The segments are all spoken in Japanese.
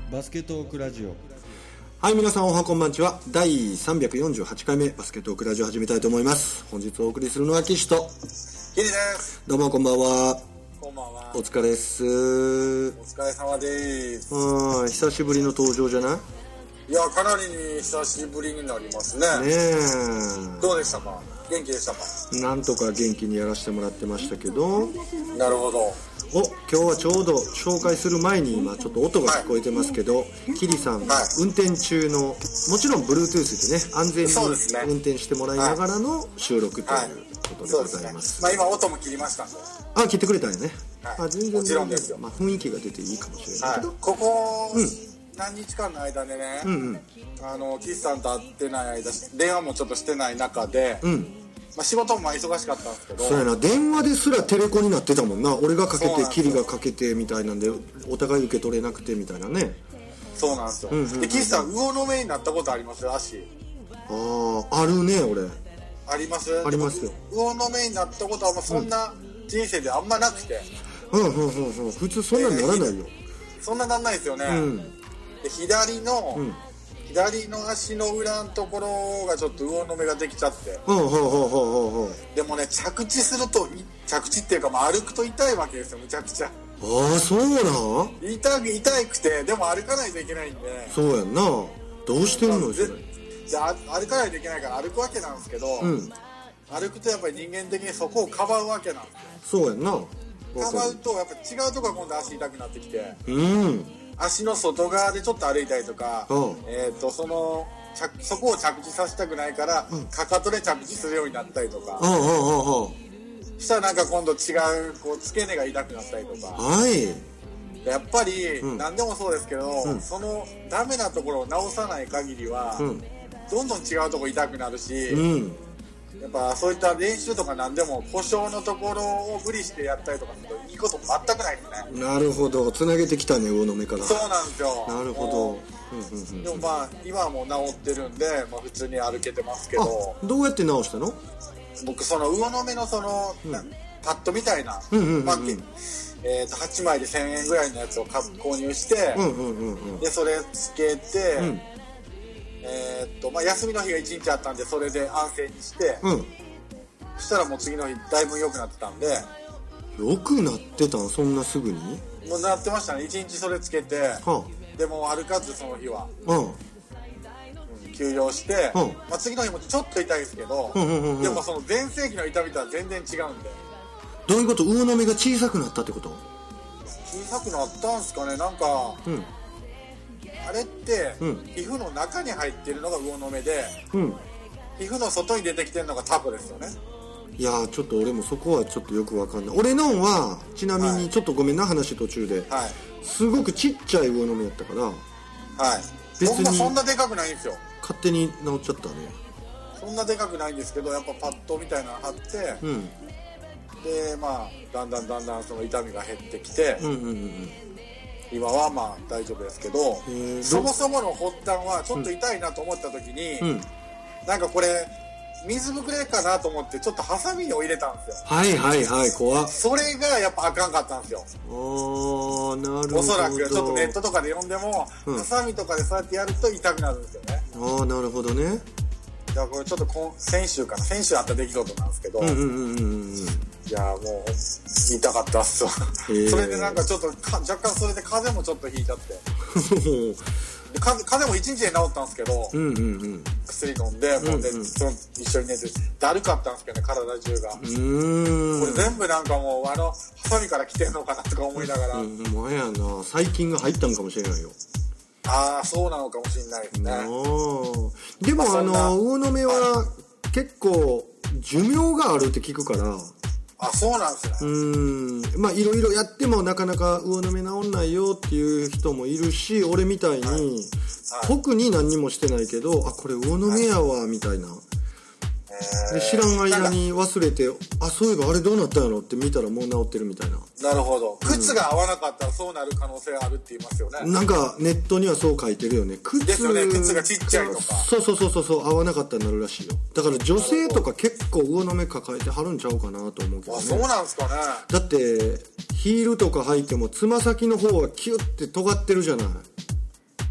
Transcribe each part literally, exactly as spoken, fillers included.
バスケトークラジオ。 はい、皆さんおはこんばんちは。だいさんびゃくよんじゅうはちかいめバスケトークラジオ始めたいと思います。本日お送りするのは岸とキリです。 どうもこんばんは。 こんばんは。 お疲れっす。お疲れ様です。 うん、久しぶりの登場じゃない？ いや、かなりに久しぶりになりますね。 ねえ。 どうでしたか？元気でしたか？ なんとか元気にやらせてもらってましたけど。 なるほど。 お、今日はちょうど紹介する前に今ちょっと音が聞こえてますけど、はい、キリさん、はい、運転中の、もちろん Bluetooth でね、安全に運転してもらいながらの収録ということでございます。 はいはい、まあ、今音も切りましたんで。 あ、切ってくれたんやね。 はい、 あ、全然もちろんですよ。 まあ、雰囲気が出ていいかもしれないけど、はい、 ここ、 うん、 何日間の間でね、 うんうん、 あの岸さんと会ってない間、電話もちょっとしてない中で、うん、まあ、仕事もまあ忙しかったんですけど、 そうやな、電話ですらテレコになってたもんな。俺がかけてキリがかけてみたいなんで、お互い受け取れなくてみたいなね。 そうなんですよ、うんうんうん、で岸さん魚の目になったことあります？足。 ああ、あるね。俺あります？ ありますよ。 魚の目になったことはまあそんな人生であんまなくて、 うんうんうんうん、普通そんなにならないよ、 えー、そんななんないですよね、うん、で左の、うん、左の足の裏のところがちょっと魚の目ができちゃって、 うんうんうんうんうん、 でもね、着地すると、着地っていうか、まあ、歩くと痛いわけですよ、むちゃくちゃ。 ああ、そうなん？ 痛く痛くて、でも歩かないといけないんで。 そうやんな。どうしてんのそれ？ じゃあ歩かないといけないから歩くわけなんですけど、うん、歩くとやっぱり人間的にそこをかばうわけなんですよ。 そうやんな。 かばうとやっぱ違うところが今度足痛くなってきて、 うん、 足の外側でちょっと歩いたりとか、うん、えーとそのそこを着地させたくないから、うん、かかとで着地するようになったりとか、 うんうんうんうん、 そしたらなんか今度違うこう付け根が痛くなったりとか、 はい、 やっぱり、うん、何でもそうですけど、うん、そのダメなところを直さない限りは、うん、どんどん違うところ痛くなるし、うん、やっぱそういった練習とか何でも故障のところを無理してやったりとかするといいこと全くないですね。 なるほど、つなげてきたね、魚の目から。 そうなんですよ。 なるほど。 うんうんうん、でもまあ今はもう治ってるんで、まあ、普通に歩けてますけど。 どうやって治したの？ 僕その魚の目のその、うん、パッドみたいな、 うんうんうんうん、 まあえー、とはちまいでせんえんぐらいのやつを購入して、うんうんうんうん、でそれつけて、うん、えーとまあ、休みの日がいちにちあったんでそれで安静にして、うん、そしたらもう次の日だいぶ良くなってたんで。 良くなってたん？そんなすぐに？ もうなってましたね。いちにちそれつけて、はあ、でも歩かずその日は、うんうん、休養して、うん、まあ、次の日もちょっと痛いですけど、うんうんうんうん、でもその全盛期の痛みとは全然違うんで。 どういうこと？魚の目が小さくなったってこと？ 小さくなったんすかね。なんか、うん、あれって、うん、皮膚の中に入ってるのが魚の目で、うん、皮膚の外に出てきてるのがタコですよね。 いやー、ちょっと俺もそこはちょっとよくわかんない。俺のはちなみにちょっとごめんな、話途中で、はい、すごくちっちゃい魚の目やったから、はい、 別にそんなそんなでかくないんですよ。 勝手に治っちゃったね。 そんなでかくないんですけど、やっぱパッドみたいなの貼って、うん、でまあだんだんだんだんその痛みが減ってきて、うんうんうん、今はまあ大丈夫ですけど、そもそもの発端はちょっと痛いなと思った時に、うんうん、なんかこれ水ぶくれかなと思ってちょっとハサミを入れたんですよ。 はいはいはい、怖っ。 それがやっぱあかんかったんですよ。 あー、なるほど。 おそらくちょっとネットとかで読んでも、うん、ハサミとかでそうやってやると痛くなるんですよね。 あー、なるほどね。 いや、これちょっと今先週かな、先週あった出来事なんですけど、うんうんうんうん、いやもう痛かったっすわ。それでなんかちょっとか若干それで風邪もちょっとひいちゃってで風邪もいちにちで治ったんですけど、うんうんうん、薬飲んで、もうで、うんうん、その一緒に寝てだるかったんですけどね、体中が。うーん、これ全部なんかもうあのハサミから来てんのかなとか思いながら、うん、 前やな、細菌が入ったんかもしれないよ。 ああ、そうなのかもしれないですね。 でも、まあ、あの魚の目は結構寿命があるって聞くから。 あ、そうなんですね。 うーん、まあいろいろやってもなかなか魚の目治んないよっていう人もいるし、俺みたいに、はいはい、特に何にもしてないけど、あ、これ魚の目やわ、はい、みたいな。で知らん間に忘れて、あ、そういえばあれどうなったんやろって見たらもう治ってるみたいな。 なるほど。靴が合わなかったらそうなる可能性があるって言いますよね。 なんかネットにはそう書いてるよね。靴ですよね。靴がちっちゃいとか。 そうそうそうそう、合わなかったらなるらしいよ。だから女性とか結構魚の目抱えてはるんちゃうかなと思うけどね。 あ、そうなんですかね。 だってヒールとか履いてもつま先の方はキュッて尖ってるじゃない。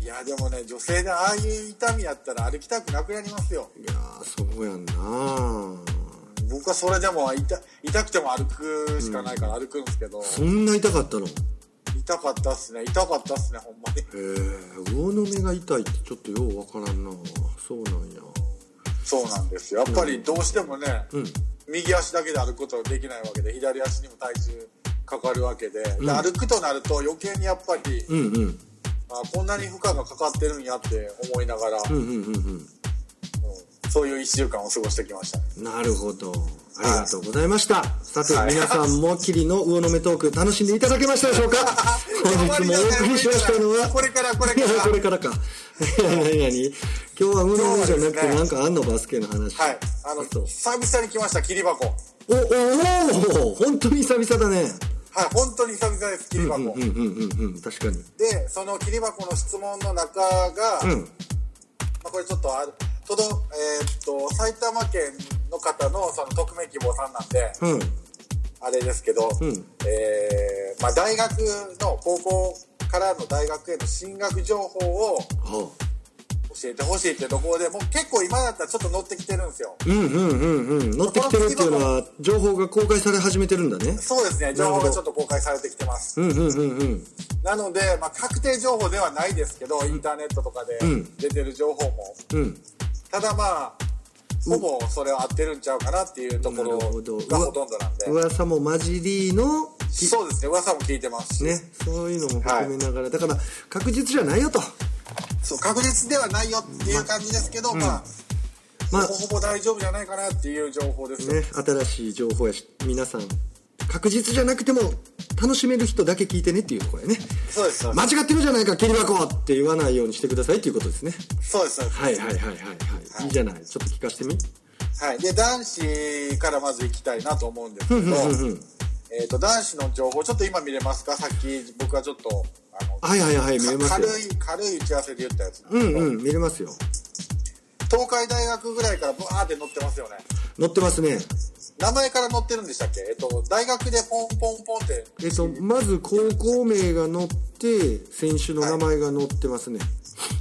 いやでもね、女性でああいう痛みやったら歩きたくなくなりますよ。 いやーそうやんな。 僕はそれでも 痛, 痛くても歩くしかないから歩くんですけど、うん、 そんな痛かったの？ 痛かったっすね、痛かったっすね、ほんまに。 へえ、魚の目が痛いってちょっとようわからんな。そうなんや。 そうなんですよ。やっぱりどうしてもね、うん、右足だけで歩くことができないわけで、左足にも体重かかるわけで、うん、で歩くとなると余計にやっぱり、うんうん、あこんなに負荷がかかってるんやって思いながら、うんうんうんうんうん、そういういっしゅうかんを過ごしてきました。 なるほど、ありがとうございました。はい、さて、はい、皆さんもキリの魚の目トーク楽しんでいただけましたでしょうか。本日もお送りしましたのはこれからこれからこれからか何何今日は魚の目じゃなくてなんかあんのバスケの話。 はい、あの久々に来ました、切り箱。 おおお、本当に久々だね。 はい、本当に久々です、切り箱。うんうんうんうんうん、確かに。 で、その切り箱の質問の中が、うん、まあ、これちょっとあるとど、えー、っと埼玉県の方のその匿名希望さんなんで、うん、あれですけど、うん、えー、まあ大学の高校からの大学への進学情報を教えてほしいっていうところで、もう結構今だったらちょっと乗ってきてるんですよ。 うんうんうんうん。乗ってきてるっていうのは情報が公開され始めてるんだね。 そうですね。情報がちょっと公開されてきてます。うんうんうんうん。なので、まあ確定情報ではないですけど、インターネットとかで出てる情報も、うん、ただまあほぼそれは合ってるんちゃうかなっていうところがほとんどなんで。 噂も混じりの。 そうですね。噂も聞いてますし。 ね。そういうのも含めながら、はい、だから確実じゃないよと。 そう、確実ではないよっていう感じですけど、まあ、うん、まあ、ほぼほぼ大丈夫じゃないかなっていう情報ですね。新しい情報やし、皆さん確実じゃなくても楽しめる人だけ聞いてねっていうところやね。 そうです。 間違ってるじゃないか、切り箱って言わないようにしてくださいっていうことですね。 そうです。 はいはいはいはいはい、はい、いいじゃない。ちょっと聞かせてみ。 はい。で、男子からまず行きたいなと思うんですけど、えっと男子の情報ちょっと今見れますか？さっき僕はちょっとあのはいはいはい、見れますよ。 軽い軽い打ち合わせで言ったやつなんですけど、うんうん、見れますよ。 東海大学ぐらいからブワーって載ってますよね。 載ってますね。 名前から載ってるんでしたっけ？えっと大学でポンポンポンって、 えっとまず高校名が載って選手の名前が載ってますね。はい、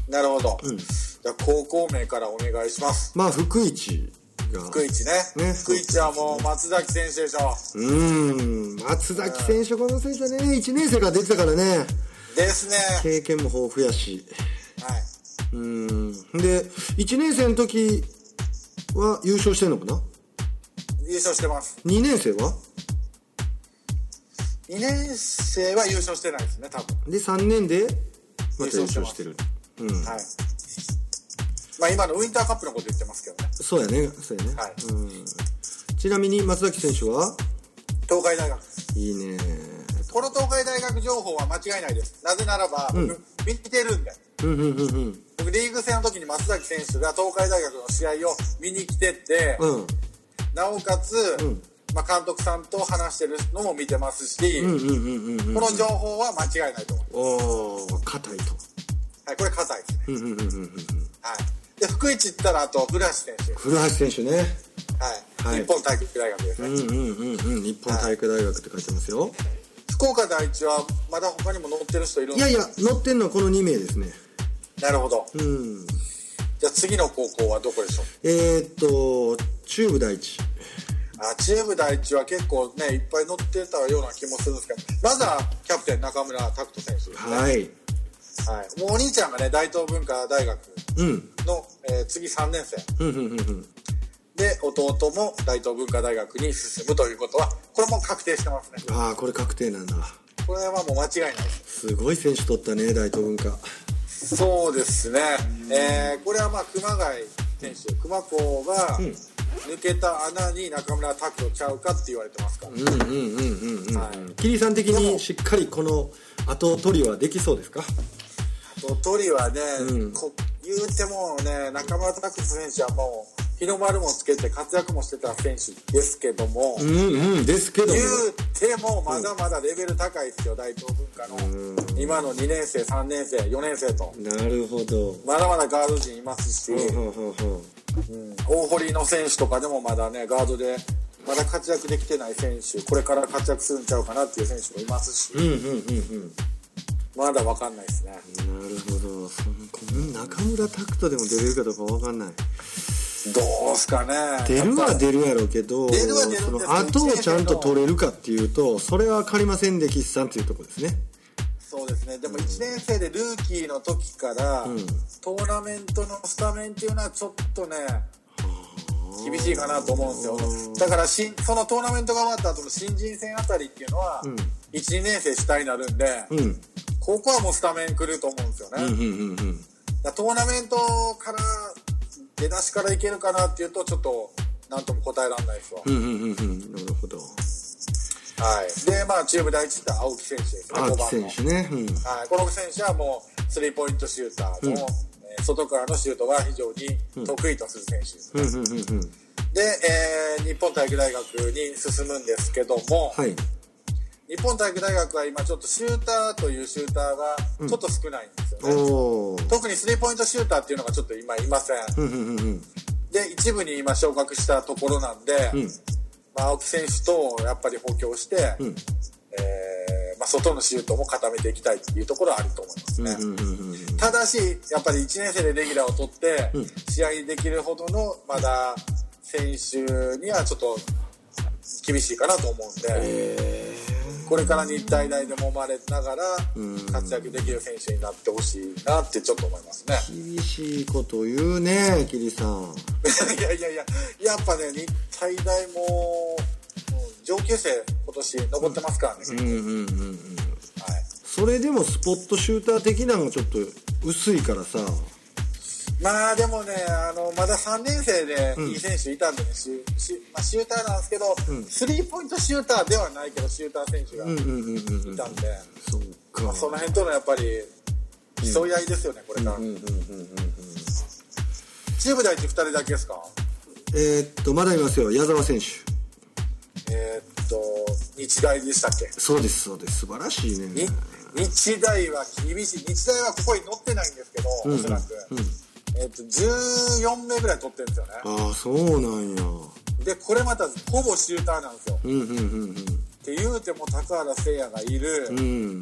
なるほど。うん、じゃあ高校名からお願いします。 まあ福一。 福一ね。ね、福一はもう松崎選手でしょ。 うん、松崎選手、この選手はね、いちねん生から出てたからね。 ですね。 経験も豊富やし。はい。うん。で、いちねん生の時は優勝してんのかな？ 優勝してます。 にねん生は？ にねん生は優勝してないですね、多分。 で、さんねんでまた優勝してる。うん。はい。 まあ今のウインターカップのこと言ってますけどね。 そうやね、そうやね。はい。うん。ちなみに松崎選手は東海大学。 いいね。 この東海大学情報は間違いないです。なぜならば、うん、僕見てるんで。うんうんうんうん。僕リーグ戦の時に松崎選手が東海大学の試合を見に来てて、うん、なおかつ、うん、まあ監督さんと話してるのも見てますし、この情報は間違いないと思う。おー、硬いと。 はい、これ硬いですね。うんうんうんうんうん。はい。で、福一行ったら、あと、古橋選手。 古橋選手ね。 はい。はい、日本体育大学ですね。うんうんうんうん。日本体育大学って書いてますよ。はい、 福岡第一は、まだ他にも乗ってる人いるんですか？ いやいや、乗ってんのはこのに名ですね。 なるほど。うん。じゃあ次の高校はどこでしょう？ えーっと、中部第一。 あ、中部第一は結構ね、いっぱい乗ってたような気もするんですけど、まずはキャプテン中村拓人選手ですね。はい。はい、もうお兄ちゃんがね大東文化大学の、うんえー、次さんねん生、うんうんうんうん、で弟も大東文化大学に進むということはこれも確定してますね。 ああ、これ確定なんだ。 これはもう間違いない。 すごい選手取ったね、大東文化。 そうですね、えー、これはまあ熊谷選手、熊高が抜けた穴に中村拓人ちゃうかって言われてますから。うんうんうんうんうん、はい、桐さん的にしっかりこの後取りはできそうですか？ 取りはね、うん、こ言うてもね、中村拓人選手はもう日の丸もつけて活躍もしてた選手ですけども、うんうんですけども言うてもまだまだレベル高いですよ、うん、大東文化の、うん、今のにねん生さんねん生よねん生と。 なるほど。 まだまだガード陣いますし、うんうんうんうん、大堀の選手とかでもまだねガードでまだ活躍できてない選手、これから活躍するんちゃうかなっていう選手もいますし、うんうんうんうん、 まだ分かんないですね。なるほど。その中村拓人でも出れるかどうか分かんない。 どうすかね。 出るは出るやろうけど、 出るは出るんですけど、 その後をちゃんと取れるかっていうと、それは分かりませんで、岸さんっていうところですね。 そうですね。でもいちねん生でルーキーの時から、うん、トーナメントのスタメンっていうのはちょっとね、厳しいかなと思うんですよ。だからしそのトーナメントが終わった後の新人戦あたりっていうのは、うん、いち、にねん生主体になるんで、うん、ここはもうスタメン来ると思うんですよね。うんうんうんうん、だトーナメントから出だしからいけるかなっていうとちょっと何とも答えられないですわ。 うんうんうんうん、なるほど。 はい、でまあチーム第一って青木選手ですね。 青木選手ね、うん、 はい、この選手はもうスリーポイントシューターの、うんえー、外からのシュートが非常に得意とする選手ですね。うんうんうんうん、で、えー、日本体育大学に進むんですけども、はい、日本体育大学は今ちょっとシューターというシューターがちょっと少ないんですよね。うん、特にスリーポイントシューターっていうのがちょっと今いません。うんうんうん、で一部に今昇格したところなんで、うんまあ、青木選手とやっぱり補強して、うんえーまあ、外のシュートも固めていきたいというところはあると思いますね。うんうんうんうん、ただしやっぱりいちねん生でレギュラーを取って、うん、試合できるほどのまだ選手にはちょっと厳しいかなと思うんで、えー、これから日体大でも生まれながら活躍できる選手になってほしいなってちょっと思いますね。 厳しいこと言うね、桐さん。 いやいやいや、やっぱね、日体大も上級生今年残ってますからね。うんうんうんうん、はい。 それでもスポットシューター的なのがちょっと薄いからさ。 まあでもね、あのまださんねん生でいい選手いたんでね、うん、シュまあ、シューターなんですけど、うん、スリーポイントシューターではないけどシューター選手がいたんで、そうか、まあ、その辺とのやっぱり競い合いですよね、これから。チーム第一ふたりだけですか？ えー、っとまだいますよ、矢沢選手。 えー、っと日大でしたっけ？ そうですそうです、素晴らしいね。 日大は厳しい。日大はここに載ってないんですけど、うん、おそらく、うんえー、とじゅうよんめいぐらい取ってるんですよね。 ああ、そうなんや。 でこれまたほぼシューターなんですよ。うんうんうんうん。って言うても高原聖也がいる、うん、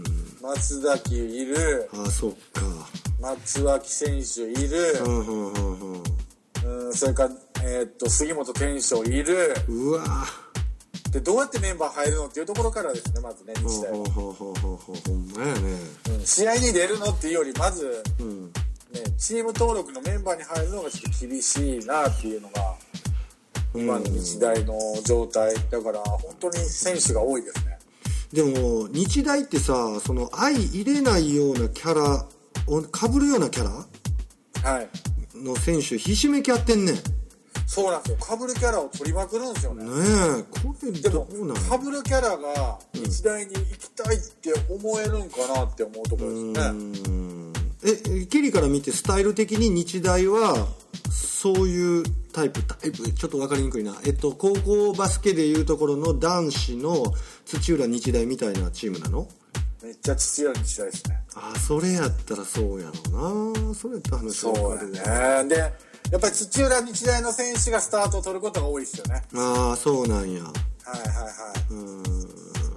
松崎いる、 ああそっか、 松脇選手いる、うんうんうんうん、それから、えー、と杉本天翔いる。 うわでどうやってメンバー入るのっていうところからですね、まずね、日大は。ほほほほほほんまやね、 うん、試合に出るのっていうよりまず、うんね、チーム登録のメンバーに入るのがちょっと厳しいなっていうのが今の日大の状態だから、本当に選手が多いですね。 でも日大ってさ、その相入れないようなキャラをかぶるようなキャラの選手ひしめき合ってんねん。 そうなんですよ、かぶるキャラを取りまくるんですよね。 ねえ、これどうなん？ でもかぶるキャラが日大に行きたいって思えるんかなって思うところですね。うーん、 え、ケリーから見てスタイル的に日大はそういうタイプタイプちょっと分かりにくいな、えっと高校バスケでいうところの男子の土浦日大みたいなチームなの？ めっちゃ土浦日大ですね。 ああ、それやったらそうやろうな。それやったら話は分かる。そうやね。でやっぱり土浦日大の選手がスタートを取ることが多いですよね。 ああ、そうなんや。 はいはいはい。うーん。で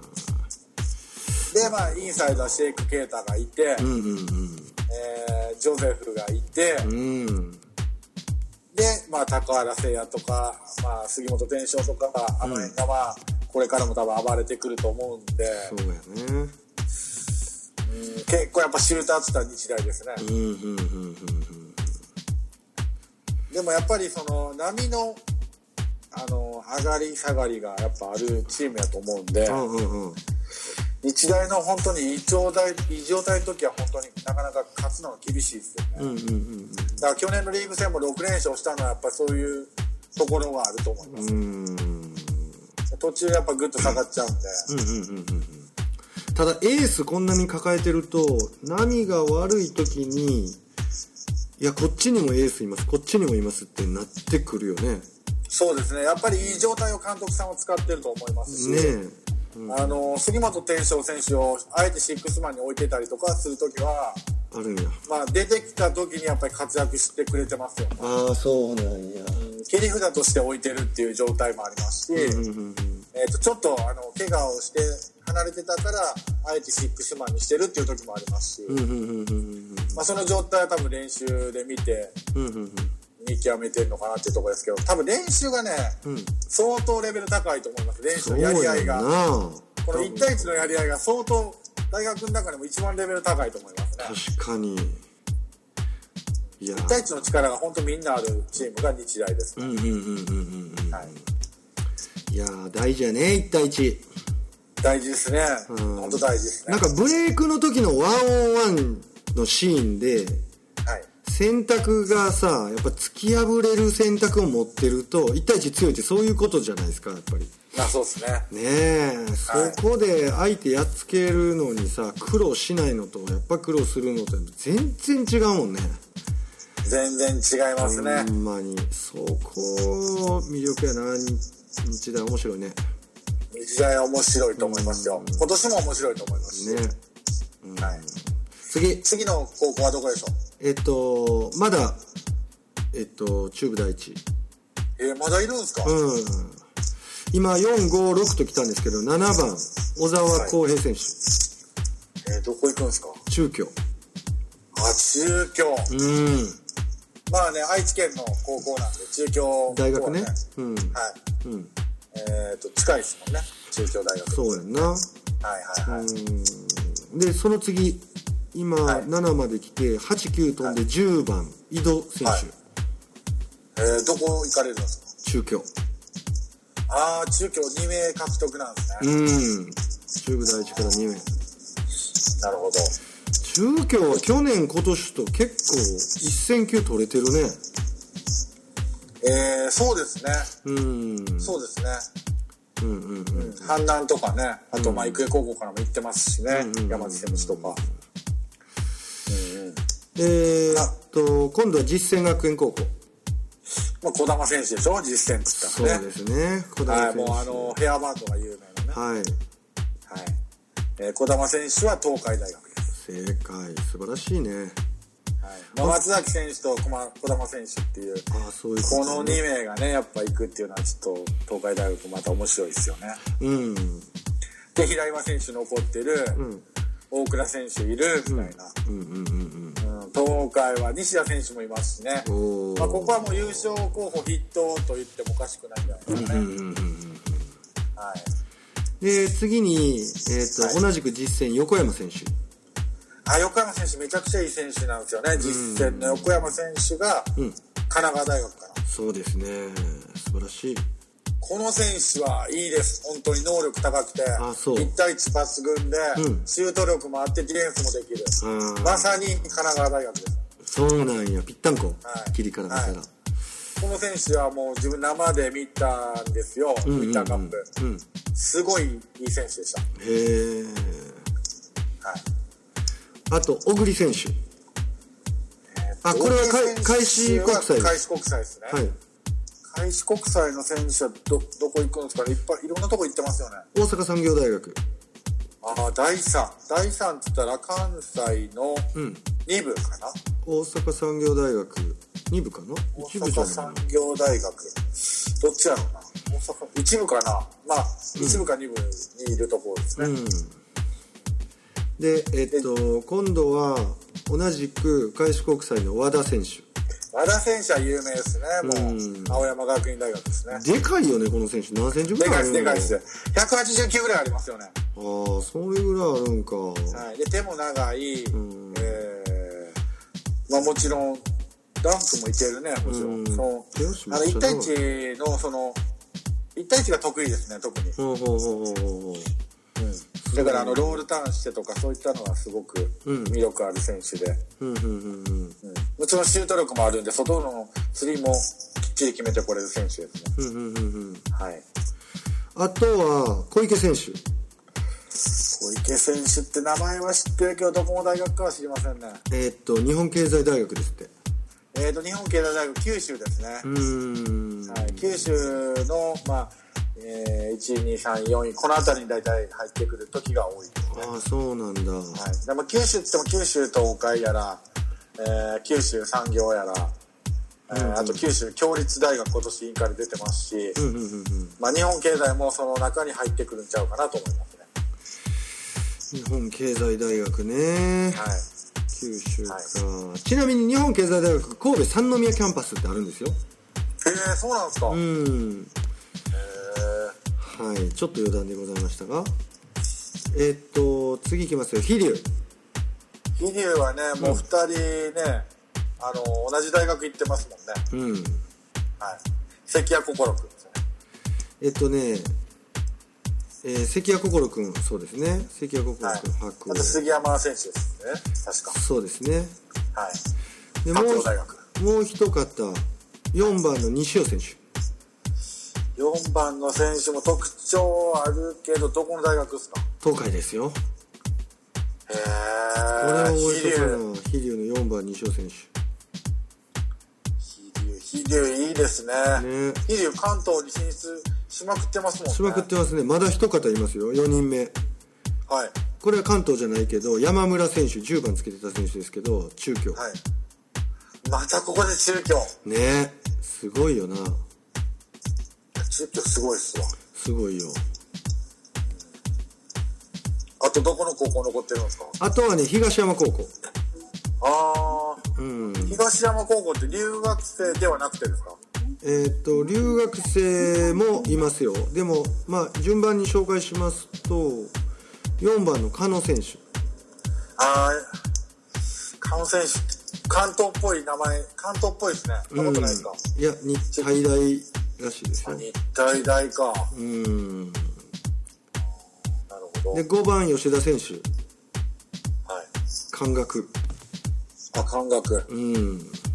まあインサイドはシェイク・ケータがいて、うんうんうん、えー、ジョゼフがいて、うん、でまあ高原聖也とか、まあ、杉本天翔とかあの辺がまあ、うん、これからも多分暴れてくると思うんで、 そうやね。うん、 結構やっぱシューターって言ったら日大ですね。うんうんうんうんうん。でもやっぱりその波のあの上がり下がりがやっぱあるチームやと思うんで、うんうんうん、日大の本当に異状態異状態の時は本当になかなか勝つのが厳しいですよね。うんうんうん、だから去年のリーグ戦もろくれんしょうしたのはやっぱりそういうところがあると思います。うん、途中やっぱグッと下がっちゃうんで。うんうんうんうん、 ただエースこんなに抱えてると波が悪い時にいやこっちにもエースいますこっちにもいますってなってくるよね。 そうですね、やっぱりいい状態を監督さんは使ってると思いますし、ねうん、あの杉本天翔選手をあえてシックスマンに置いてたりとかするときはあるんや、 まあ、出てきたときにやっぱり活躍してくれてますよね。 ああそうなんや、 うん、切り札として置いてるっていう状態もありますし、うんうんうん、 えー、とちょっとあの怪我をして離れてたからあえてシックスマンにしてるっていう時もありますし、うんうんうんうんまあ、その状態は多分練習で見て、うんうんうん、見極めてるのかなっていうところですけど、多分練習がね、うん、相当レベル高いと思います。練習のやり合いがこのいち対いちのやり合いが相当大学の中でも一番レベル高いと思いますね。 確かにいやいち対いちの力が本当みんなあるチームが日大ですね。うんうんうんうんうん、はい、 いや大事やねいち対いち。 大事ですね、うん、本当大事ですね。 なんかブレイクの時のワンオンワンのシーンで、はい、選択がさやっぱ突き破れる選択を持ってるといち対いち強いってそういうことじゃないですかやっぱり。 あそうですね。 ねえ、はい、そこで相手やっつけるのにさ苦労しないのとやっぱ苦労するのと全然違うもんね。 全然違いますね。 ほんまにそこ魅力やな。日大面白いね。 日大は面白いと思いますよ、うん、今年も面白いと思いますしね、うん、はい、 次次の高校はどこでしょう。 えっとまだえっと中部第一。 えー、まだいるんですか。 うん今よんごろくと来たんですけどななばん小沢康平選手、 はい、えー、どこ行くんですか。 中京。 あ中京。うんまあね愛知県の高校なんで中京、ね、 大学ね、 うんはい、うんえー、と近いですもんね中京大学。 そうやんな。 はいはいはい。 うんでその次今、はい、ななまで来てはちきゅう飛んでじゅうばん、はい、井戸選手、はいえー、どこ行かれるんですか。 中京。 ああ中京にめい獲得なんですね。 うん中部第一からにめい。 なるほど。 中京は去年今年と結構一戦級取れてるね。 えー、そうですね。 うんそうですね。 うんうんうん。 阪南とかね、あとまあ育英高校からも行ってますしね、うんうん、山地選手とか。 うんうん、えーっと今度は実践学園高校。 まあ児玉選手でしょ実践って言ったらね。 そうですね。児玉選手。 はい、もうあのヘアバンドが有名なね。 はい。はい。 えー、児玉選手は東海大学です。 正解素晴らしいね。 はいまあ、松崎選手と児玉選手っていう、 ああそういうことね、 このにめいがねやっぱ行くっていうのはちょっと東海大学また面白いですよね。 うんで平岩選手残ってる、うん、大倉選手いるみたいな、うんうんうんうんうん、東海は西田選手もいますしね、まあ、ここはもう優勝候補筆頭と言ってもおかしくないんじゃないですかね、うんうんうんうん、はいで次に、えーとはい、同じく実践横山選手。 あ横山選手めちゃくちゃいい選手なんですよね。実践の横山選手が神奈川大学から、 うん、そうですね素晴らしい。 この選手はいいです。本当に能力高くていち対いち抜群で、うん、シュート力もあってディフェンスもできる、まさに神奈川大学です。 そうなんやぴったんこ、はい、キリから見たら、はい、 この選手はもう自分生で見たんですよ、うんうんうん、ウィンターカップ、うん、すごいいい選手でした。へえ、 はいあと小栗選手、えー、あこれは開志国際。 開志国際ですね。はい。開志国際の選手はどどこ行くんですかね。いっぱいいろんなとこ行ってますよね。 大阪産業大学。 ああ第三第三って言ったら関西のに部かな。 うん、大阪産業大学に部かな。 一部じゃない。大阪産業大学どっちやろうな。大阪一部かな。まあ一部か二部にいるところですね。うんうんでえっと今度は同じく開志国際の和田選手。 和田選手は有名ですね。もう青山学院大学ですね。 でかいよねこの選手。何センチぐらいあるの？ でかいですでかいです。ひゃくはちじゅうきゅうぐらいありますよね。ああそれぐらいあるんか。はい。で手も長い、うんえー、まあもちろんダンクもいけるねもちろん。うん、そのあのいち対いちのそのいち対いちが得意ですね特に。ほうほうほうほうほう。うん、だからあのロールターンしてとかそういったのはすごく魅力ある選手で、うんうんうんうん、もちろんシュート力もあるんで外のスリーもきっちり決めてこれる選手ですね、うんうんうんうん、はい。 あとは小池選手。 小池選手って名前は知ってるけどどこの大学かは知りませんね。 えー、っと日本経済大学ですって。 えー、っと日本経済大学九州ですね。うーん、はい、九州のまあえー、いち、に、さん、よんいこの辺りに大体入ってくる時が多いですね。 ああそうなんだ、はい、 でも九州って言っても九州東海やら、えー、九州産業やら、 うんうん、あと九州共立大学今年インカレ出てますし、うんうんうんうん、まあ、日本経済もその中に入ってくるんちゃうかなと思いますね。日本経済大学ね、はい、九州か、はい、ちなみに日本経済大学神戸三宮キャンパスってあるんですよ。 へえ、そうなんですか。うん、 へえ、はい、ちょっと余談でございましたが、えー、っと次いきますよ。飛龍飛龍はね、もうふたりね、うん、あの同じ大学行ってますもんね。うん、はい、関谷心君ですね。 えっとね、えー、関谷心君、そうですね。関谷心君、はい、 白。あと杉山選手ですね。確か。 そうですね。 はい。 でもう大学もう一方、よんばんの西尾選手。 よんばんの選手も特徴あるけど、どこの大学ですか？ 東海ですよ。 へー。これを覚えとかな。 飛龍のよんばん西尾選手。 飛龍いいですね。ね、飛龍関東に進出しまくってますもんね。 しまくってますね。まだ一方いますよ。よにんめ。 はい。 これは関東じゃないけど、山村選手、じゅうばんつけてた選手ですけど、中京。 はい。またここで中京。 ね、すごいよな。 中京すごいっすわ。 すごいよ。 あとどこの高校残ってるんですか？ あとはね、東山高校。 ああ、うん、東山高校って留学生ではなくてですか？ えっと留学生もいますよ。でもまあ順番に紹介しますと、よんばんの加野選手。 ああ、加野選手、関東っぽい名前、関東っぽいですね。そんなことないですか？ いや、日体大らしいですよ。 日体大か。 うん。なるほど。 でごばん吉田選手。はい。関学。 あ、関学。 うん。はいはい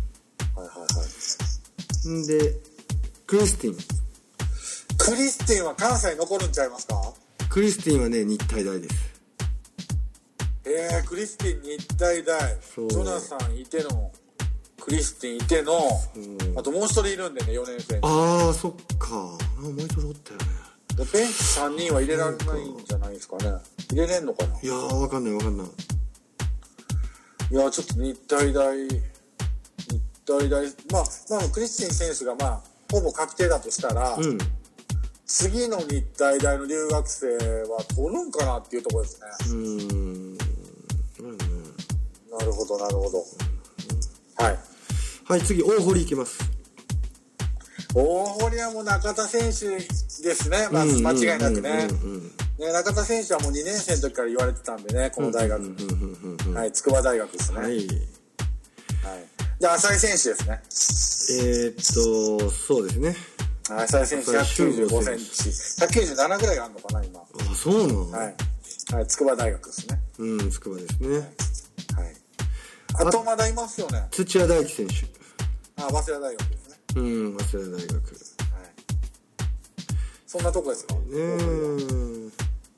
はい。んで、クリスティン。 クリスティンは関西残るんちゃいますか？ クリスティンはね、日体大です。 えー、クリスティン日体大。ジョナサンいての、クリスティンいての、あともう一人いるんでね、よねん生に。 ああ、そっか。もう一人おったよね。 ベンチさんにんは入れられないんじゃないですかね。入れれんのかな？ いやー、わかんないわかんない。 いやちょっと日体大日体大まあまあクリスティン選手がまあほぼ確定だとしたら、うん、次の日体大の留学生は取るんかなっていうところですね。うーん、うん、なるほどなるほど、うん、はいはい次大堀いきます。 大堀はもう中田選手ですね、まあ、間違いなくね。ね、中田選手はもうにねん生の時から言われてたんでね、この大学、はい、筑波大学ですね。はい。はい、で、浅井選手ですね。えー、っと、そうですね。 浅井選手ひゃくきゅうじゅうごセンチ、ひゃくきゅうじゅうななぐらいあるのかな今。 あ、そうなの。 はい。はい、筑波大学ですね。 うん、筑波ですね。はい。はい、 あとまだいますよね。 土屋大輝選手。 あ、早稲田大学ですね。 うん、早稲田大学。はい。 そんなとこですか。ねえ。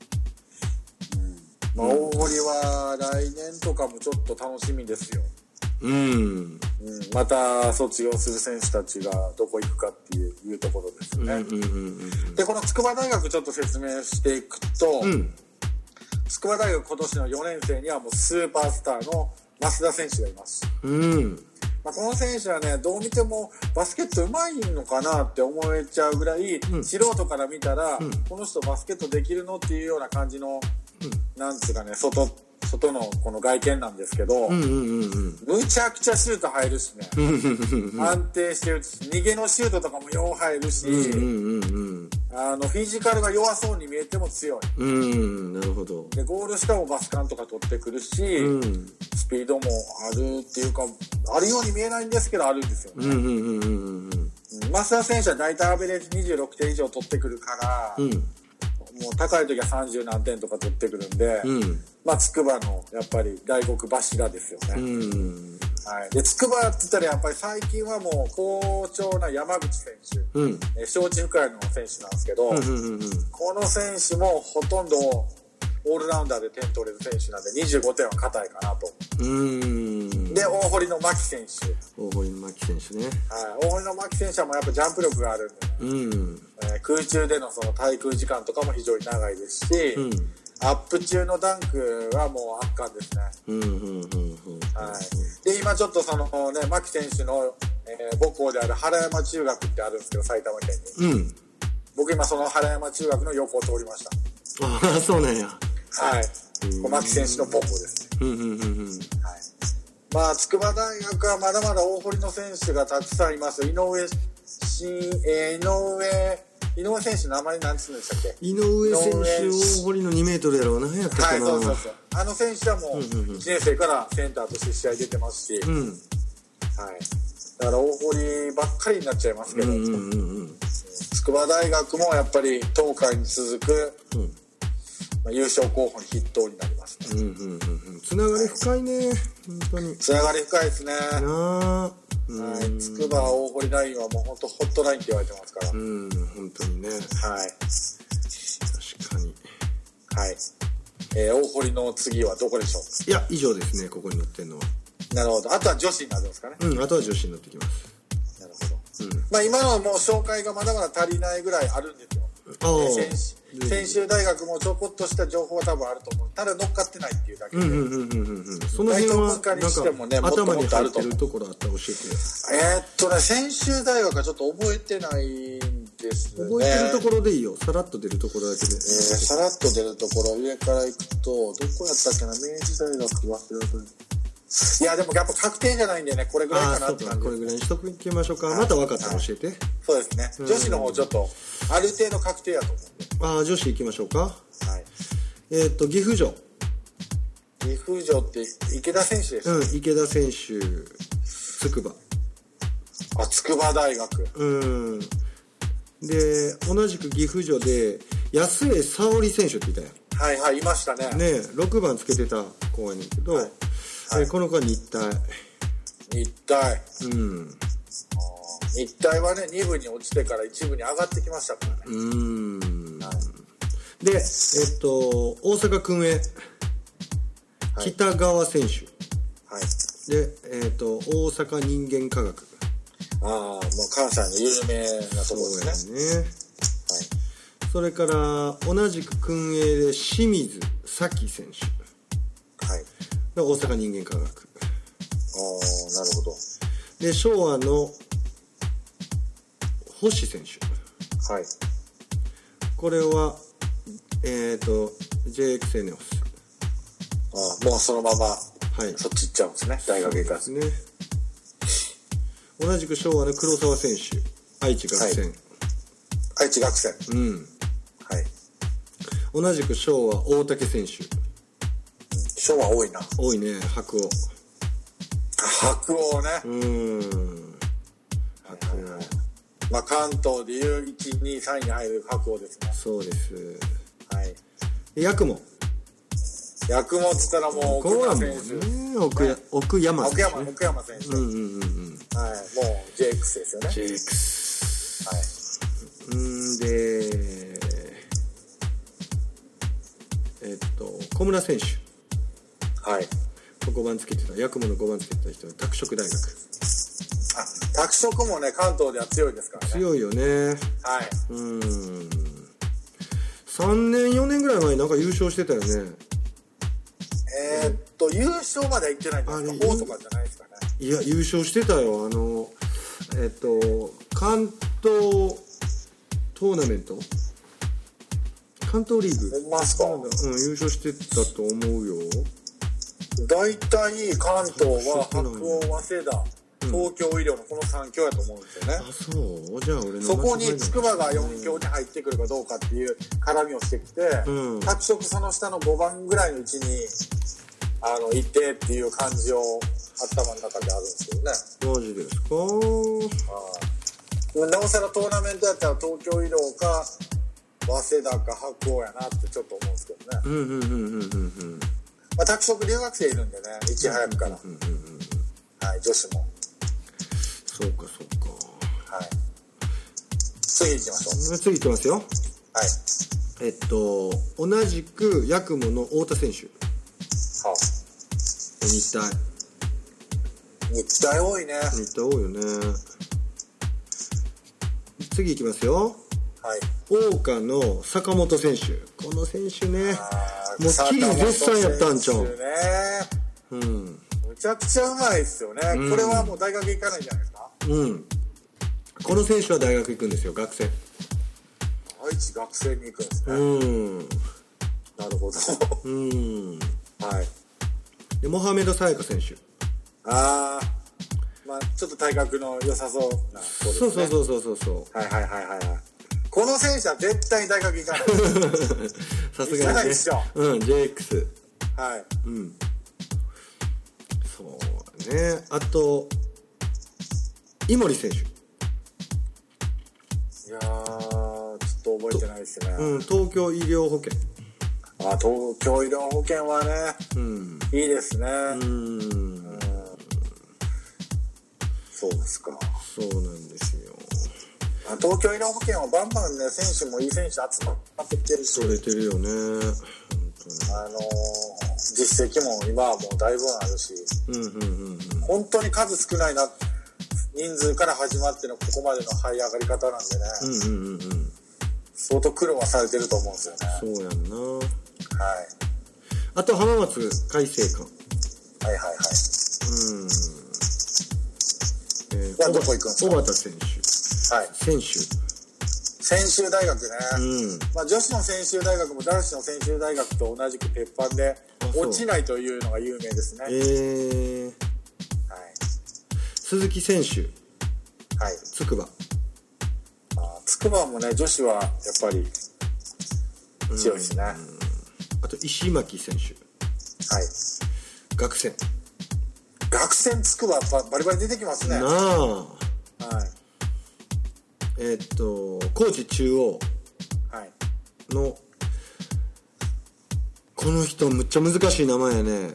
まあ、大堀は来年とかもちょっと楽しみですよ。うん、うん、また卒業する選手たちがどこ行くかっていう、いうところですよね。うんうんうんうん、でこの筑波大学ちょっと説明していくと、うん、筑波大学今年のよねん生にはもうスーパースターの増田選手がいます。うんまあ、この選手はねどう見てもバスケットうまいのかなって思えちゃうぐらい、うん、素人から見たら、うん、この人バスケットできるのっていうような感じの、うん、なんつうかね外外のこの外見なんですけど、うんうんうんうん、むちゃくちゃシュート入るしね安定してるし逃げのシュートとかもよう入るし、うんうんうんうん、あのフィジカルが弱そうに見えても強い、うん、 なるほど。 でゴール下もバスカンとか取ってくるし、うん、スピードもあるっていうかあるように見えないんですけどあるんですよね、うんうんうんうん、増田選手は大体アベレージにじゅうろくてん以上取ってくるから、うんもう高い時はさんじゅうなんてんとか取ってくるんで、うん、まあ筑波のやっぱり大黒柱ですよね、うんはい、で筑波って言ったらやっぱり最近はもう好調な山口選手、うん、え松竹深谷の選手なんですけど、うんうんうんうん、この選手もほとんどオールラウンダーで点取れる選手なんでにじゅうごてんは硬いかなと。うーんで大堀の牧選手大堀の牧選手ね、 はい、大堀の牧選手はもうやっぱジャンプ力があるんで、ねうんえー、空中でのその滞空時間とかも非常に長いですし、うん、アップ中のダンクはもう圧巻ですね、うんうんうんうんはい、で今ちょっとそのね牧選手の、 えー、母校である原山中学ってあるんですけど、埼玉県に。うん。僕今その原山中学の横を通りました。 ああ、そうなんや。 はい。小牧選手の母校ですね。うんうんうんうん。はい。まあ、筑波大学はまだまだ大堀の選手がたくさんいます。井上新、えー、井上、井上選手の名前何つうんでしたっけ？ 井上選手、大堀のにメートルやろうな。何やったかな。 はい、そうそうそう。あの選手はもういちねん生からセンターとして試合出てますし、うん、はい。だから大堀ばっかりになっちゃいますけど、うんうんうんうん、筑波大学もやっぱり東海に続く、うん、まあ、優勝候補に筆頭になりますね。うんうんうんうん、 つながり深いね、本当に。 つながり深いですね。 なあ。 はい、筑波大堀ラインはもう本当ホットラインって言われてますから。 うん、本当にね。はい。確かに。 はい。えー、大堀の次はどこでしょう？ いや、以上ですね、ここに載ってるのは。 なるほど。あとは女子になるんですかね。 うん、あとは女子に乗ってきます。 なるほど。うん、まあ今のはもう紹介がまだまだ足りないぐらいあるんですよ。専専修大学もちょこっとした情報は多分あると思う。ただ乗っかってないっていうだけで。うんうんうんうんうん。その辺はなんか頭に入ってるところあったら教えて。 えー、っとね、専修大学はちょっと覚えてないんですね。 覚えてるところでいいよ。さらっと出るところだけで。えー、 さらっと出るところ、上から行くと、どこやったっけな、明治大学忘れた。いやでもやっぱ確定じゃないんでね、これぐらいかなって感じ。 これぐらいにしときましょうか。また分かったら教えて。 そうですね。女子の方ちょっとある程度確定やと思うんで。 ああ、女子行きましょうか。はい。えっと岐阜城。 岐阜城って池田選手です。 うん、池田選手、筑波。 あ、筑波大学。 うん。で同じく岐阜城で安江沙織選手っていたやん。 はいはい、いましたね。 ね、ろくばんつけてた子やねんけど。はいはい、この子は日体。 日体。 うん。 日体はね、に部に落ちてからいち部に上がってきましたからね。うーん。はい、で、えっと、大阪薫英、はい、北川選手。はい。で、えっと、大阪人間科学。 ああ、もう関西の有名なところですね。ね。はい。 それから、同じく薫英で清水咲選手。はい。大阪人間科学。ああ、なるほど。 で昭和の星選手。はい。これはえっ、ー、と ジェイエックス エネオス。 ああ、もうそのまま、はい、そっち行っちゃうんですね。大学行かずね。 同じく昭和の黒沢選手。愛知学生。はい、 愛知学生。 うん。はい。同じく昭和大竹選手。 昭和多いな。 多いね、白鸚。 白鸚ね。 うーん。 白鸚。まあ関東でいういち、に、さんいに入る白鸚ですね。 そうです。はい。八雲。 八雲っつったらもう奥山選手。 ね、奥や、奥山選手。奥山、奥山選手。うんうんうんうん。はい。もう ジェイエックス ですよね。 ジェイエックス。はい。うんで、えっと、小村選手。はい、ごばんつけてた八雲のごばんつけてた人は拓殖大学。 あ、拓殖もね関東では強いですからね。 強いよね。はい。 うん。 さんねんよねんぐらい前になんか優勝してたよね。 えー、っと優勝までは行ってないんですか。大とかじゃないですかね。 いや優勝してたよ。あのえー、っと関東トーナメント。関東リーグ。 ほんまっすか。うん、 優勝してたと思うよ。 大体関東は白鸚、早稲田、東京医療のこのさん強やと思うんですよね。 あ、そう。じゃあ俺のそこに筑波がよん強に入ってくるかどうかっていう絡みをしてきて、うん、拓殖その下のごばんぐらいの位置にあの行ってっていう感じを頭の中であるんですけどね。 マジですか。 あ、なおさらトーナメントやったら東京医療か早稲田か白鸚やなってちょっと思うんですけどね。うんうんうんうんうんうん。まあ、拓殖留学生いるんでね、いち早くから、うんうんうんうん、はい、女子も。 そうかそうか。 はい。次行きましょう。 次行きますよ。はい。えっと同じく八雲の太田選手。はあ。日体。 日体多いね。 日体多いよね。次行きますよ。はい。大岡の坂本選手。この選手ね。もうキリ絶賛やったんちゃう。 うん。むちゃくちゃうまいですよね、うん。これはもう大学行かないんじゃないですか。 うんこの選手は大学行くんですよ、学生。 愛知学生に行くんですね。 うんなるほど。 うんはいでモハメド・サヤカ選手。 ああまあちょっと体格の良さそうな子ですね。 そうそうそうそうそうそうはいはいはいはいはい。この選手は絶対に大学行かない。 さすがにね。うん ジェイエックス。 はいうんそうね。あと井森選手。 いやーちょっと覚えてないですね。 うん東京医療保険。 あ東京医療保険はね、うん、いいですね。うんうんそうですか。 そうなんですよ。 東京医療保険はバンバンね選手もいい選手集まってきてるし取れてるよね。本当にあのー、実績も今はもうだいぶあるし、うんうんうんうん、本当に数少ないな人数から始まってのここまでの這い上がり方なんでね、うんうんうんうん、相当苦労はされてると思うんですよね。 そうやんな。はい。 あと浜松開誠館。 はいはいはい。 うん。えー、どこ行くんですか。 小畑選手。 はい。 選手。 専修大学ね。 うん。まあ女子の専修大学も男子の専修大学と同じく鉄板で落ちないというのが有名ですね。 えー。はい。鈴木選手。 はい。 筑波。 あ筑波もね女子はやっぱり強いですね。 あと石巻選手。 はい。 学生。 学生筑波バリバリ出てきますね。 なあ。はい。えー、っと高知中央の、はい、この人むっちゃ難しい名前やね。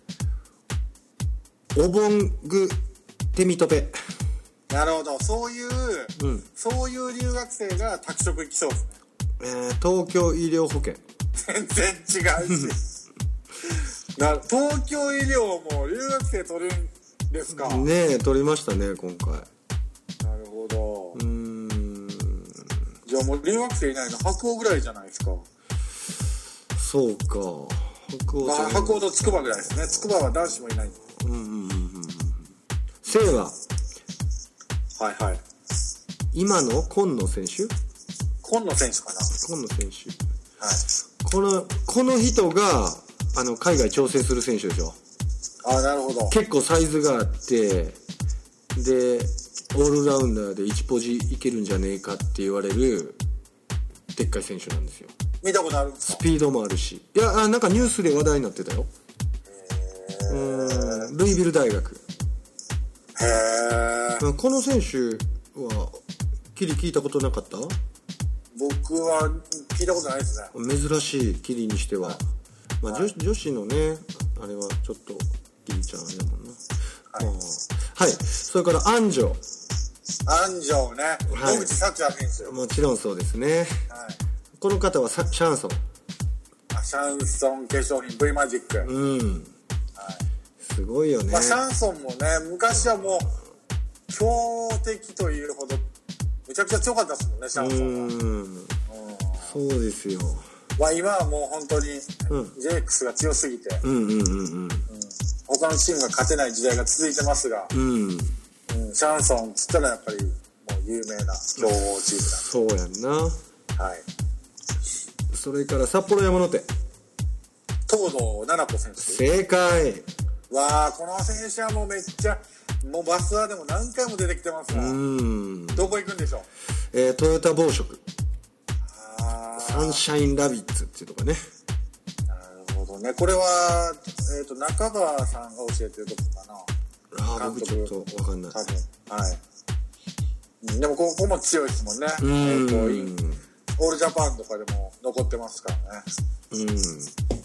オボングテミトペ。 なるほど。そういう、うん、そういう留学生が拓殖行きそうですね。 えー、東京医療保険。 全然違うしな東京医療も留学生取るんですか。 ねえ取りましたね今回。 なるほど。うーんじゃあもう留学生いないの白鴎ぐらいじゃないですか。 そうか白鴎、まあ、白鴎と筑波ぐらいですね。筑波は男子もいない。うんうんうんうん。 清和。 はいはい。 今の今野選手。 今野選手かな。 今野選手。 はい。 このこの人があの海外調整する選手でしょ。 ああなるほど。 結構サイズがあってでオールラウンダーでいちポジいけるんじゃねえかって言われるでっかい選手なんですよ。 見たことあるんですか。 スピードもあるし。いやなんかニュースで話題になってたよ。へー。ルイビル大学。 へー。 この選手はキリ聞いたことなかった？ 僕は聞いたことないですね。 珍しいキリにしては、はいまあ、はい、女, 女子のねあれはちょっとキリちゃんやもんな。はい、はい、それから安城安城ね、はい、野口幸也選手。 もちろんそうですね、はい、この方はシャンソンあシャンソン化粧品 V マジック。うん、はい、 すごいよね、 まあ、シャンソンもね昔はもう強敵というほどめちゃくちゃ強かったですもんねシャンソンは。うん、うん、 そうですよ。 まあ今はもう本当に ジェイエックス が強すぎて、うんうんうんうん、他のチームが勝てない時代が続いてますが、うんうん、シャンソンっつったらやっぱりもう有名な強豪チームなんで。そうやんな。はい。それから札幌山の手東堂七子選手。 正解。 わあこの選手はもうめっちゃもうバスワーでも何回も出てきてますから。うん。どこ行くんでしょう。 えー、トヨタ紡織。サンシャインラビッツっていうとこね。 なるほどね。これは、えー、と中川さんが教えてるとこかな。ああ僕ちょっと分かんない。 多分はい。でもここも強いですもんね。うん、えー、とオールジャパンとかでも残ってますからね。うん。はい。うんうんうんうん。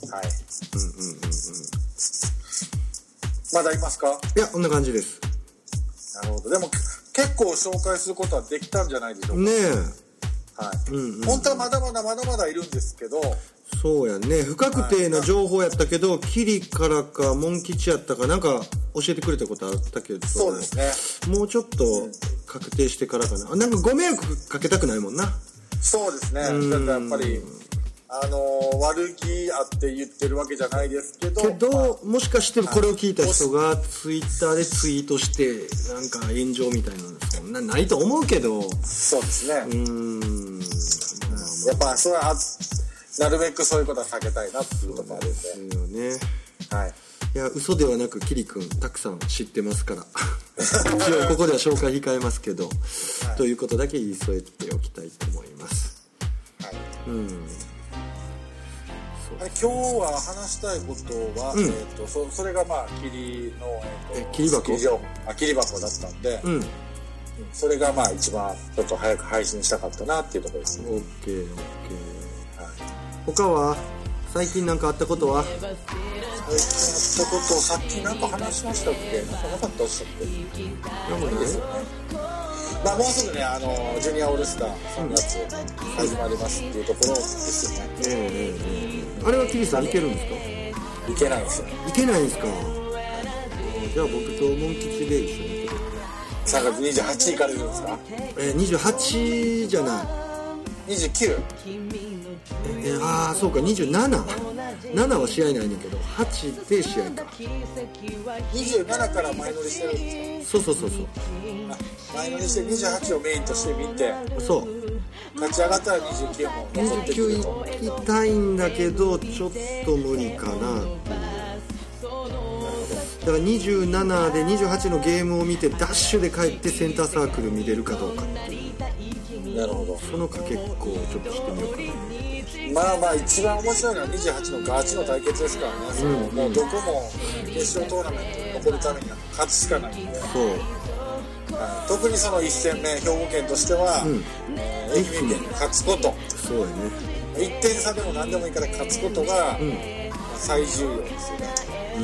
まだいますか？ いやこんな感じです。 なるほど。でも結構紹介することはできたんじゃないでしょうか。 ねえ。 はいうんうん、本当はまだまだまだまだいるんですけど。 そうやね。不確定な情報やったけど、はい、キリからかモン吉やったかなんか教えてくれたことあったけど、 そうですね。もうちょっと確定してからかな。なんかご迷惑かけたくないもんな。 そうですね。だってやっぱりあのー、悪気あって言ってるわけじゃないですけどけどもしかしてこれを聞いた人がツイッターでツイートしてなんか炎上みたいなのそんなないと思うけどそうですねうーんやっぱそれはなるべくそういうことは避けたいなっていうところあるんでそうですよねはいいや嘘ではなくキリ君たくさん知ってますから一応ここでは紹介控えますけど、はい、ということだけ言い添えておきたいと思います、はいうん今日は話したいことは、うんえー、と そ, それがまあ霧の、 えー、と霧箱あ霧箱だったんで、 うん、 それがまあ一番ちょっと早く配信したかったなっていうところですね。 オッケーオッケー、はい、他は最近なんかあったことは最近あったことをさっきなんか話しましたっけなんかなかったでしたっけなんかいいですよね。まあ、もうすぐね、あのジュニアオールスターさんがつ始まりますっていうところですよね、うんうんうん、あれはキリさんいけるんですか？ いけないんですよ。 いけないんですか？じゃあ僕とモン吉で一緒に行こう。さんがつにじゅうはち行かれるんですか？ えー、にじゅうはちじゃないにじゅうきゅうえー、ああそうかにじゅうななななは試合ないねんけどはちで試合かにじゅうななから前乗りしてるんですか？そうそうそうそう前乗りしてにじゅうはちをメインとして見てそう勝ち上がったらにじゅうきゅうも残ってくるとにじゅうきゅう行きたいんだけどちょっと無理かな。だからにじゅうななでにじゅうはちのゲームを見てダッシュで帰ってセンターサークル見れるかどうかっていうなるほどそのかけっこをちょっとしてみようかな。 まあまあ一番面白いのはにじゅうはちのガチの対決ですからね、うん、そのもうどこも決勝トーナメントに残るためには勝つしかないんでそう、 はい、特にそのいち戦目兵庫県としては、うんえー、愛媛県に勝つことそうやねいってん差でも何でもいいから勝つことが、うん最重要ですよね、うん、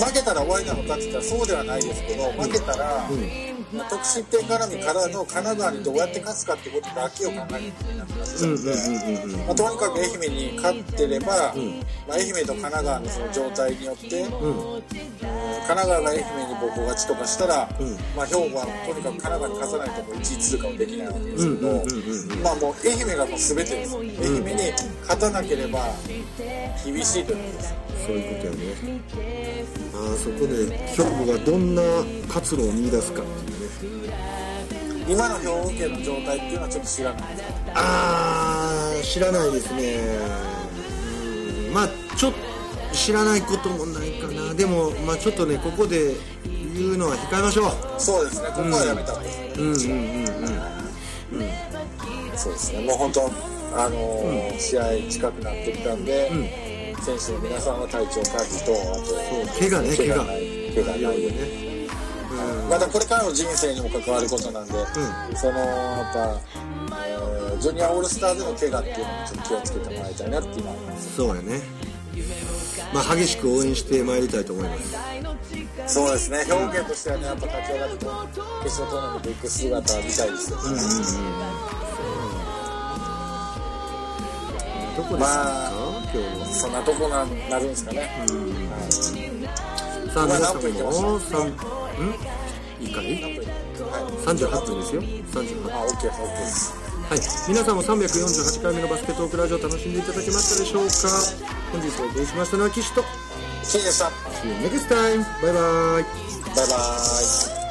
負けたら終わりなのかって言ったらそうではないですけど負けたら、うん、得失点絡みからの神奈川にどうやって勝つかってことだけを考えることになってますのでとにかく愛媛に勝ってれば、うんまあ、愛媛と神奈川のその状態によって、うん、神奈川が愛媛に母校勝ちとかしたら、うんまあ、兵庫はとにかく神奈川に勝たないともういちい通過はできないわけですけどまあもう愛媛がもう全てです、うん、愛媛に勝たなければ厳しいということです。 そういうことやね。あそこで兵庫がどんな活路を見出すかっていうね。 今の兵庫県の状態っていうのはちょっと知らないですか？ あー知らないですね。うんまあちょっと知らないこともないかな。でもまあちょっとねここで言うのは控えましょう。 そうですね。ここはやめた方がいいですね。うんうんうんうん。うん、そうですね。もう本当あのーうん、試合近くなってきたんで。うん選手の皆さんは体調管理とあと怪我ね怪我怪我ないよね、うん、またこれからの人生にも関わることなんで、うん、そのやっぱ、えー、ジュニアオールスターでの怪我っていうのもちょっと気をつけてもらいたいなっていうのは思います。 そうやねまあ激しく応援してまいりたいと思います。 そうですね表現としてはねやっぱ立ち上がって決勝トーナメント行く姿は見たいですよね、うんうんうんどこですか、まあ、今日はそんなとこななるんですかね。うん、はい、 さあ皆さんもさんんいいかい、はい、さんじゅうはっぷんですよ。さんじゅうはっぷんあ OK です OK です。 はい皆さんもさんびゃくよんじゅうはちかいめのバスケットークラジオ楽しんでいただけましたでしょうか。本日お送りしましたのは岸とシンでした。 See you next time. バイバイバイバイ。